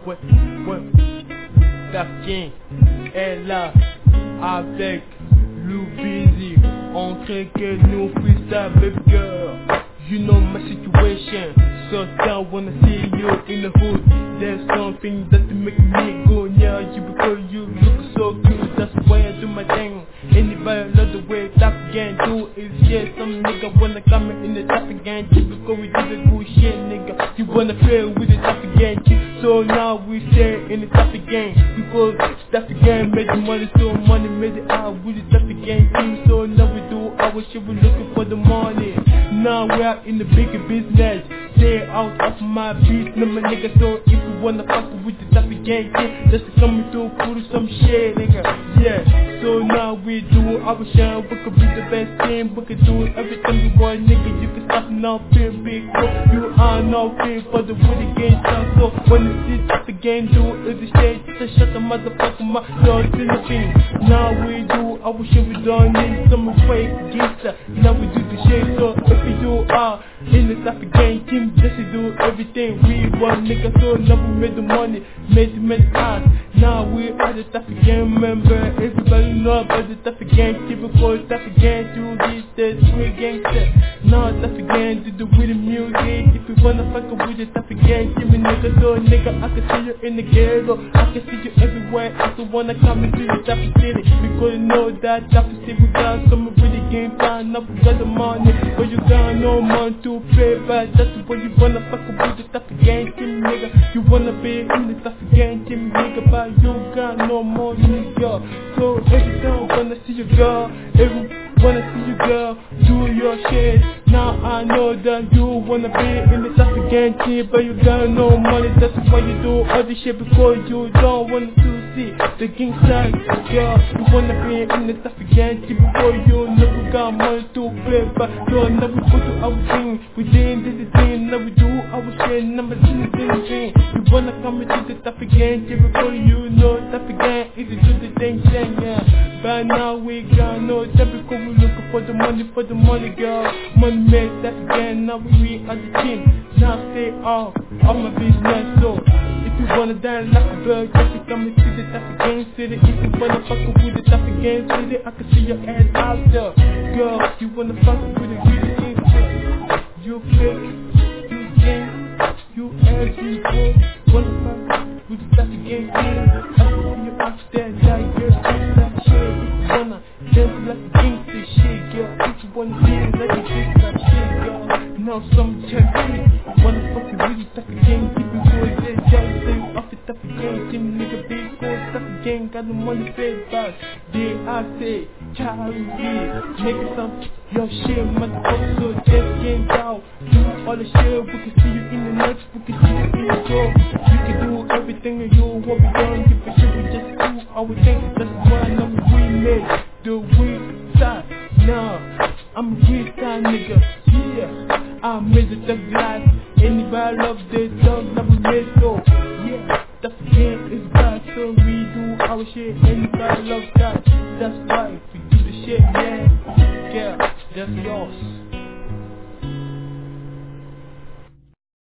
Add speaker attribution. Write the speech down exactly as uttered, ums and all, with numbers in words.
Speaker 1: ouais, ouais. Darkin est là avec Lou Busy. On crée que nous freestyle, baby girl. You know my situation, so I wanna see you in the hood. There's something that make me go near you because you look so good. That's why I do my thing. Anybody love the way top again do is yeah. Some nigga wanna come in the top again just because we do the good shit, nigga. You wanna play with the top again, so now we stay in the top again because top again made the money, so money made it out with the top again team. So now we do our shit, we looking for the money. Now we are in the bigger business. Stay out of my beat, no my nigga. So if you wanna fuck with the top again team, just come to put some shit, nigga. Yeah. So now we do our shit, we could be the best team, we could do everything we want, nigga. You can stop now, feel big, bro. You are now feel for the with the game time. So when you see top again, do is the shit, just shut the motherfucker mouth, so it's in the thing. Now we do our shit, we don't need some fake gangster. Now we do the shit, so if you are in the top again team, just do everything we want, nigga. So now we made the money, made the money out. Now we are the top again member. Everybody know about the top again, typical top again, do this, this, free gangster. Now top again, do the with the music. If you wanna fuck with the top again, give me nigga, so nigga, I can see you in the ghetto, I can see you everywhere. I don't wanna come into the top city, because you know that top city we got some really game time. Now we got the money, but you got no money to pay back. That's why you wanna fuck with the top again, team nigga. You wanna be in the top again, team nigga, but you got no money, nigga. So every time I wanna see you girl, every wanna see you girl, do your shit. Now I know that you wanna be in the top again team, but you got no money. That's why you do all this shit, because you don't want to see the gangsta girl. You wanna be in the top again team, because you never got money to play. But so now we go to our thing, we did this thing, now we do our shit, now we do the thing. You wanna come into the top again team, because you know top again is to do the thing, yeah. But now we got no time, because we looking for the money, for the money, girl. Money made that again, now we are the team. Now stay off of my business, so if you wanna dance like a bird, just you come into the top again city. If you wanna fuck with the top again city, I can see your ass out there. Girl, you wanna fuck with the really thing, you fake, you game, you ass, you go. Wanna fuck with the top again city, I can see you out there, like girl, that shit. If you wanna dance like a gangster shit, girl. If you wanna dance like a gangster shit, girl. Now some check me, wanna fuck with really top again, keep it going, dead, just say off the top again, team nigga, big go, top again, got the money paid back. Did I say, Charlie, making some your shit, motherfucker, so just get down, do all the shit, we can see you in the next, we can see you in the door, you can do everything and you what we done, give a shit, we just do our thing, that's why I know we made the weed side. Now, I'm a weed side nigga, yeah, I made the thug life, anybody love this dog, now we made so, yeah, that's again, it's bad, so we do our shit, anybody love that, that's why we do the shit, yeah, yeah, that's yours.